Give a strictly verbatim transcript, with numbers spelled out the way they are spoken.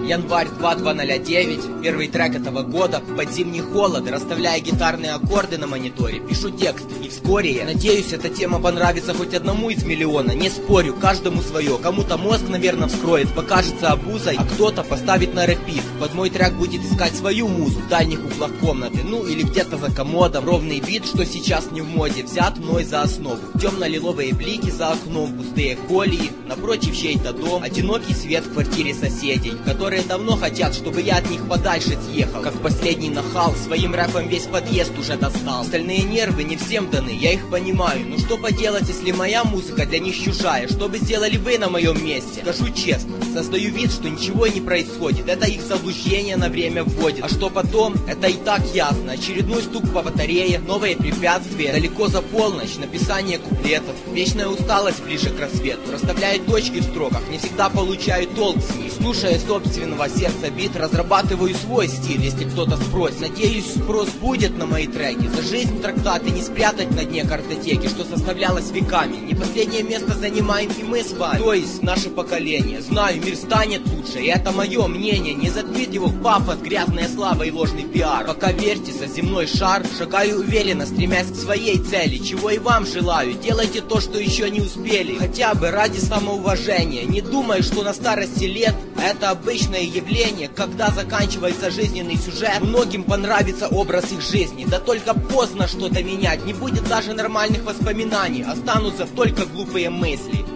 Январь две тысячи девятый, первый трек этого года. Под зимний холод, расставляя гитарные аккорды на мониторе, пишу текст, и вскоре, я надеюсь, эта тема понравится хоть одному из миллиона. Не спорю, каждому свое. Кому-то мозг, наверное, вскроет, покажется обузой, а кто-то поставит на рэпит. Под мой трек будет искать свою музу в дальних углах комнаты, ну или где-то за комодом. Ровный бит, что сейчас не в моде, взят мной за основу. Темно-лиловые блики за окном, пустые колеи, напротив чей-то дом, одинокий свет в квартире соседей, которые давно хотят, чтобы я от них подальше съехал. Как последний нахал, своим рэпом весь подъезд уже достал. Остальные нервы не всем даны, я их понимаю. Ну что поделать, если моя музыка для них чужая? Что бы сделали вы на моем месте? Скажу честно, создаю вид, что ничего не происходит. Это их заблуждение на время вводит. А что потом, это и так ясно. Очередной стук по батарее, новые препятствия. Далеко за полночь, написание куплетов. Вечная усталость ближе к рассвету. Расставляю точки в строках, не всегда получаю толк с них. Слушая собственного сердца бит, разрабатываю свой стиль, если кто-то спросит. Надеюсь, спрос будет на мои треки. За жизнь трактаты не спрятать на дне картотеки, что составлялось веками. Не последнее место занимаем и мы с вами, то есть наше поколение. Знаю, мир станет лучше, и это мое мнение. Не затмит его пафос, грязная слава и ложный пиар. Пока вертится земной шар, шагаю уверенно, стремясь к своей цели. Чего и вам желаю, делайте то, что еще не успели, хотя бы ради самоуважения. Не думай, что на старости лет это обычное явление, когда заканчивается жизненный сюжет. Многим понравится образ их жизни, да только поздно что-то менять. Не будет даже нормальных воспоминаний, останутся только глупые мысли.